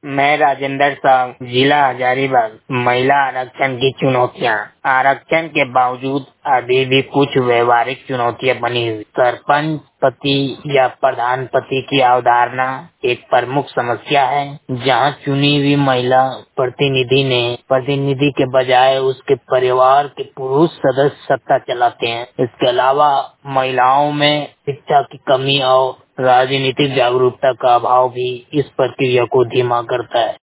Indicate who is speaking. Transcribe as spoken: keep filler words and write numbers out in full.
Speaker 1: मैं राजेंद्र साहब, जिला हजारीबाग। महिला आरक्षण की चुनौतियाँ। आरक्षण के बावजूद अभी भी कुछ व्यवहारिक चुनौतियाँ बनी हुई। सरपंच पति या प्रधान पति की अवधारणा एक प्रमुख समस्या है, जहां चुनी हुई महिला प्रतिनिधि ने प्रतिनिधि के बजाय उसके परिवार के पुरुष सदस्य सत्ता चलाते हैं। इसके अलावा महिलाओं में शिक्षा की कमी और राजनीतिक जागरूकता का अभाव भी इस प्रक्रिया को धीमा करता है।